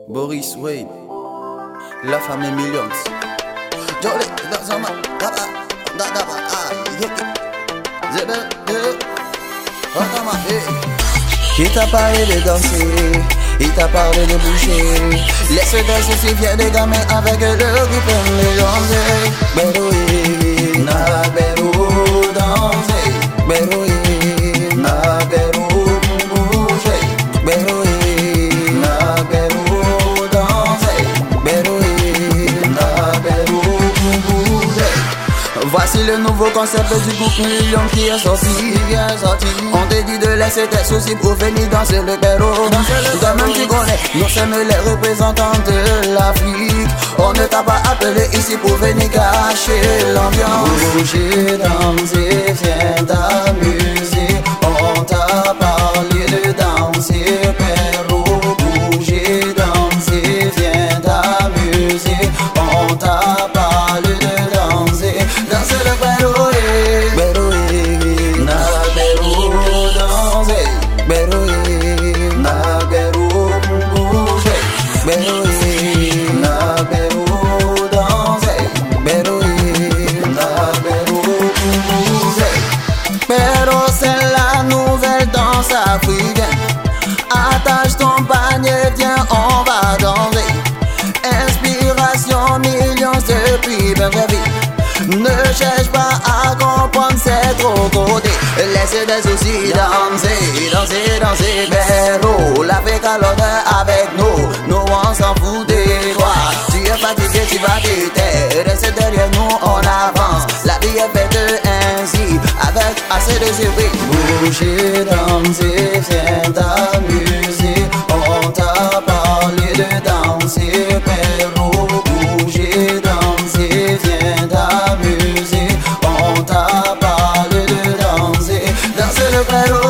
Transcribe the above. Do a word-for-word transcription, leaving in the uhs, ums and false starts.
Boris Wayne, la famille Millions. Jolly, that's a man, daba, daba, ah, yeah. Zebe, eh, Otama, eh. Qui t'a parlé de danser, il t'a parlé de bouger. Laisse tes soucis, viens des gamins avec le groupe Millions. Beroui, na berou danser, beroui, na berou bouger, beroui, na berou danser, beroui, na berou bouger. Voici le nouveau concept du groupe Millions qui est sorti, qui est sorti. On te dit de laisser tes soucis pour venir danser le béro. Toi-même tu connais, nous sommes les représentants de l'Afrique. On ne t'a pas appelé ici pour venir cacher l'ambiance. Bouger, danser, viens t'amuser. On t'a parlé de danser, béro. Bouger, danser, viens t'amuser. On t'a parlé de danser, danser le béro, eh. Béro, eh. Na béro, danser. Béro, eh. Na béro, bouger. Béro, eh. Na béro, danser. Béro, eh. Na béro, bouger. Béro, c'est la nouvelle danse africaine. Attache ton panier, viens, on va danser. Inspiration, Millions depuis Benjamin. Ne cherche pas à comprendre, c'est trop codé. Laissez des soucis danser, danser, danser, béro. L'Afrique à l'honneur avec nous, nous on s'en fout des toi. Tu es fatigué, tu vas t'éteindre. Reste derrière nous, on avance. La vie est faite ainsi, avec assez de surprise. Bouger, danser, viens t'amuser. On t'a parlé de danser, béro. Bouger, danser, viens t'amuser. On t'a parlé de danser, danser le béro.